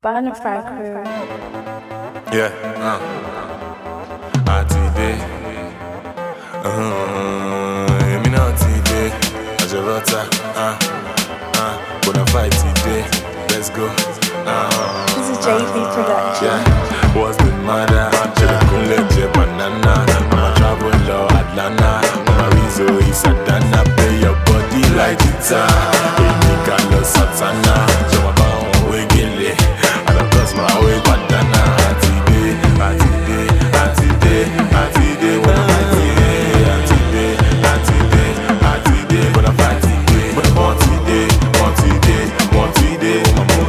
Bonafide crew. Yeah, today. Me not today. Ajarota, Bonafide today. Let's go. This is JV Production. Yeah, what's the matter? Chile banana. I'ma travel low Atlanta. I'ma Rizzo, Isadana. Play your body like guitar. Nika lo Satana. Jama ba we gele. I don't cross my way bandana. Today, today, when I'm today, when I'm today, but I want today, when I'm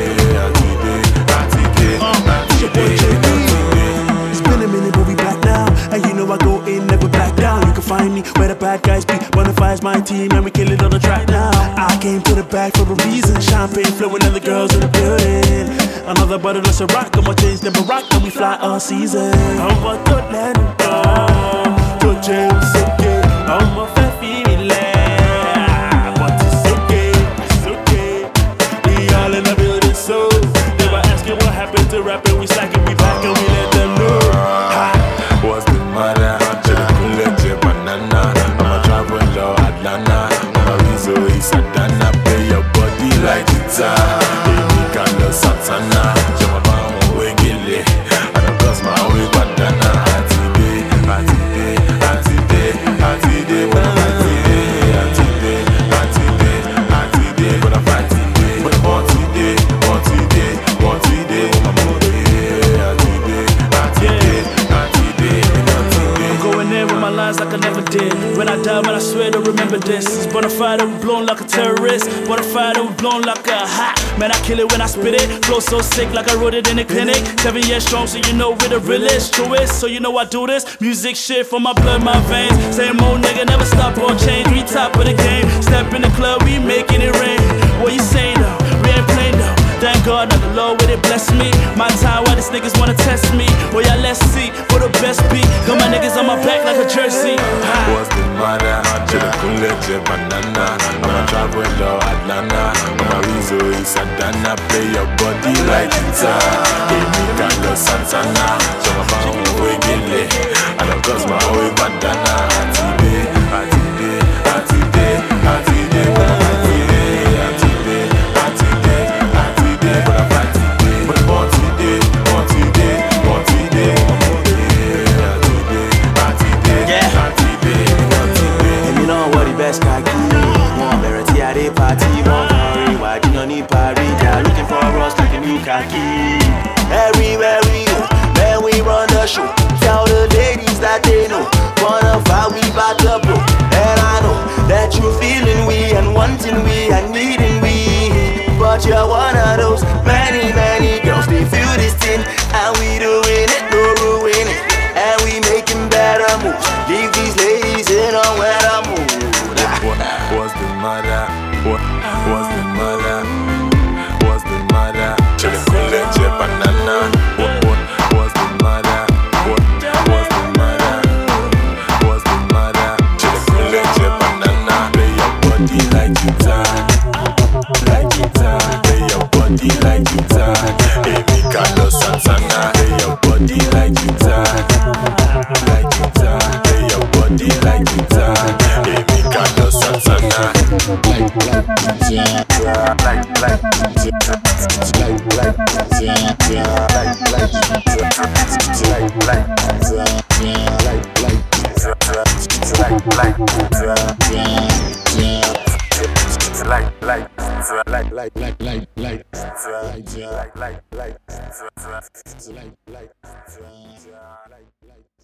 It's been a minute, but we back now. And you know I go in, never back down. You can find me where the bad guys be. Bonafide's my team, and we kill it on the track now. I came to the back for a reason. Champagne flowing and the girls in the building. Another bottle of Ciroc, and my chains never rock, and we fly all season. I'm a good land, good James, okay. I'm a fair female, but it's okay. We all in the building, so they were asking what happened to rapping. We slacking, we back, and we let them know. What's the matter? Chile banana. I'ma travel low Atlanta. I'ma Rizzo, Isadana. Play your body like guitar. Nika lo Satana. Jama ba we gele. I don't cross my way bandana. Today, when I'm today, when I'm but I want today, when I'm I'm going in with my lines like I never did. When I die, man, I swear to remember this. It's Bonafide, we blown like a terrorist. Bonafide, we blown like a hot. Man, I kill it when I spit it. Flow so sick like I wrote it in the clinic. 7 years strong, so you know we're the realest. Truest, so you know I do this. Music shit from my blood, my veins. Same old nigga, never stop or change. We top of the game. Step in the club, we making it rain. What you say though? We ain't playing though. Thank God that the Lord with it bless me. My time, why these niggas wanna test me? Oh yeah, let's see for the best beat. Got my niggas on my back like a jersey. What's the matter? Chile banana. I'ma travel low Atlanta. I'ma Rizzo, Isadana. Play your body like guitar. Nika lo Santana. Jama ba we gele. I don't cross my way bandana. Today, when I'm party, won't worry, why do you need party? They're looking for us like a new khaki. Everywhere we go, man, we run the show. Tell the ladies that they know. Bonafide, we back the bro. And I know that you feeling we and wanting we and needing we. But you're one of those many girls. They feel this thing and we doing it, no ruin it. And we making better moves. Leave these ladies in a weather mood. What's the matter? What's the matter? What's the matter? Chile banana. What's the matter? What's the matter? What's the matter? Chile banana. Play your body like guitar, like guitar. Play your body like guitar. Nika lo Santana. Play your body like guitar, like guitar. Play your body like guitar. Nika lo Santana. Like